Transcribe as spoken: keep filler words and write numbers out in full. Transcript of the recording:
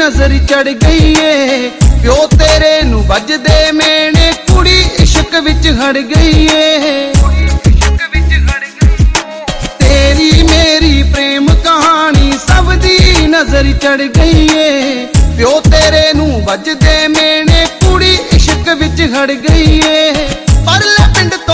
नजर चढ़ गई है। प्यो तेरे नू बजदे मेने कुड़ी इश्क विच हड़ गई है। तेरी मेरी प्रेम कहानी सब दी नजर चढ़ गई है। प्यो तेरे नू बजदे मेने कुड़ी इश्क विच हड़ गई है। परले पिंड तो